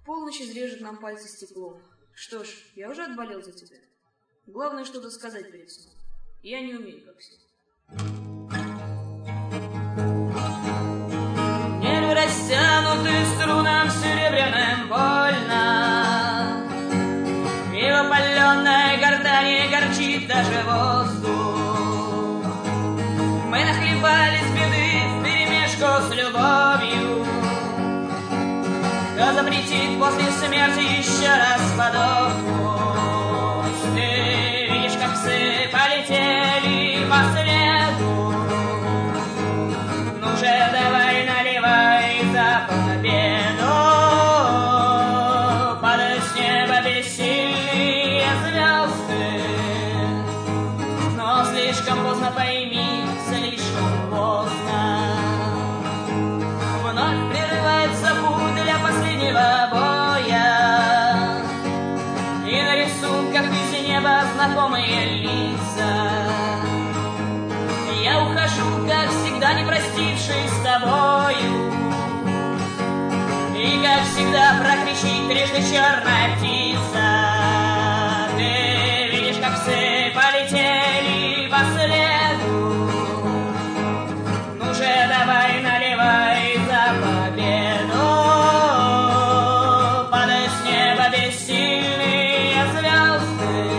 полночь изрежет нам пальцы стеклом. Что ж, я уже отболел за тебя. Главное что-то сказать перед сном. Я не умею, как все. Не растянуты струнам серебряным больно, и в опаленной гортани горчит даже воздух. Мы нахлебались беды вперемешку с любовью. Кто запретит после смерти еще раз подохнуть? Ты видишь, как псы полетели по следу. Ну же, давай наливай за победу. Падают с неба бессильные звезды, но слишком поздно, пойми, слишком поздно. Вновь прерывается путь для последнего боя, и на рисунках из неба знакомые лица. Я ухожу, как всегда, не простившись с тобою, и, как всегда, прокричит трижды черная птица. Ты видишь, как псы полетели по следу. Ну же, давай наливай за победу. Падают с неба бессильные звезды,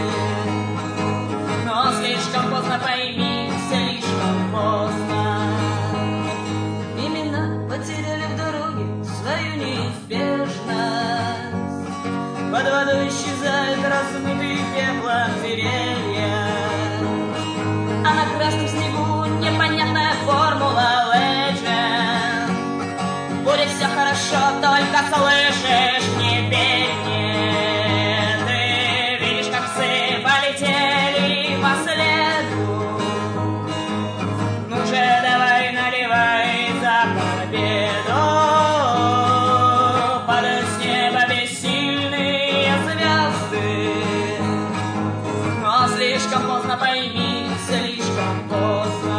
но слишком поздно, пойми, слишком поздно. Имена потеряли в дороге свою неизбежность. Под водой исчезают размытые пеплом деревья, а на красном снегу непонятная формула Legend. Будет все хорошо, только слышишь, не верь мне. Ты видишь, как псы полетели по следу. Ну же, давай наливай за победу. Падают с неба бессильные звезды, но слишком поздно, пойми, слишком поздно.